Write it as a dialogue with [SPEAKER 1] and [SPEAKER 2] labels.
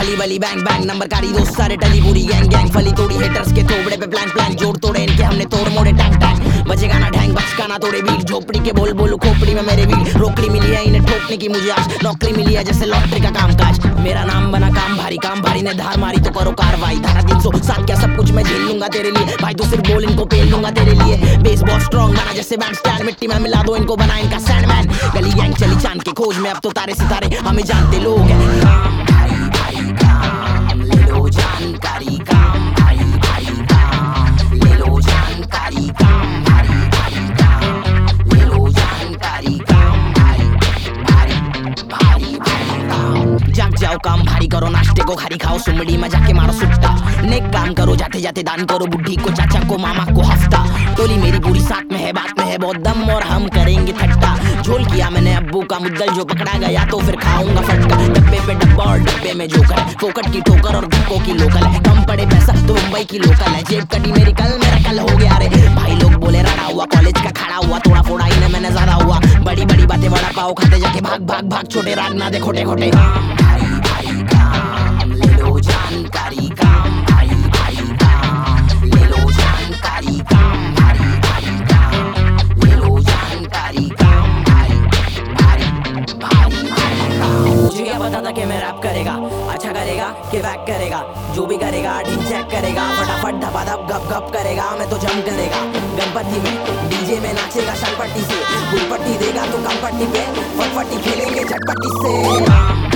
[SPEAKER 1] गली वली bang bang number कारी दोस्त सारे टली पूरी गैंग गैंग फली तोड़ी हेटर्स के थोबड़े पे प्लान प्लान जोड़ तोड़े इनके हमने तोड़ मोड़े टैंग टैंग बजेगा ना ढैंग बचका ना तोड़े बीट झोपड़ी के बोल बोलो खोपड़ी में मेरे बीट रोकड़ी मिली है इन्हें ठोकने की मुझे आज नौकरी मिली है जैसे लॉटरी का कामकाज मेरा नाम बना काम भारी ने धार मारी तो करो कार्रवाई धारा 307 क्या सब कुछ मैं झेल लूंगा तेरे लिए भाई तो सिर्फ बोल इनको पेल लूंगा तेरे लिए बेस बहुत स्ट्रॉन्ग बना जैसे बैंड स्टैंड मिट्टी में मिला दो इनको बना इनका सैंडमैन गली गैंग चली चांद के खोज में अब तो तारे सितारे हमें जानते लोग हैं काम भारी भारी काम ले लो जानकारी काम भारी भारी काम ले लो जानकारी काम भारी भारी काम ले लो जानकारी काम भारी भारी भारी भारी काम जाग जाओ काम भारी करो नाश्ते को खारी खाओ सुमड़ी में जाके मारो सुट्टा नेक काम करो जाते जाते दान करो बुढ़ी को चाचा को मामा को हफ्ता टोली मेरी पूरी साथ में है बात में है बहुत दम और हम करेंगे ठट्टा झोल किया मैंने अब्बू का मुद्दल जो पकड़ा गया तो फिर खाऊंगा फटका डब्बे पे डब्बा और डब्बे में जोकर है फोकट की ठोकर और धक्कों की लोकल है कम पड़े पैसा तो मुंबई की लोकल है जेब कटी मेरी कल मेरा कल हो गया रे भाई लोग बोले रड़ा हुआ कॉलेज का खड़ा हुआ थोड़ा फोड़ा ही ने मैंने ज्यादा हुआ बड़ी बड़ी बातें बड़ा पाओ खाते जाके भाग भाग भाग छोटे राग ना दे खोटे खोटे काम भारी भारी काम ले लो जानकारी काम भारी भारी काम ले लो जानकारी काम भारी भारी काम ले लो जानकारी काम भारी भारी भारी भारी काम मुझे क्या पता था कि मैं रैप करेगा अच्छा करेगा कि बैक करेगा जो भी करेगा ठीक चेक करेगा फटाफट धपाधप गप गप करेगा मैं तो जम करेगा गणपति में डीजे में नाचेगा शलपट्टी से फुल पट्टी देगा तो कम पट्टी पे फटफटी खेलेंगे झटपट्टी से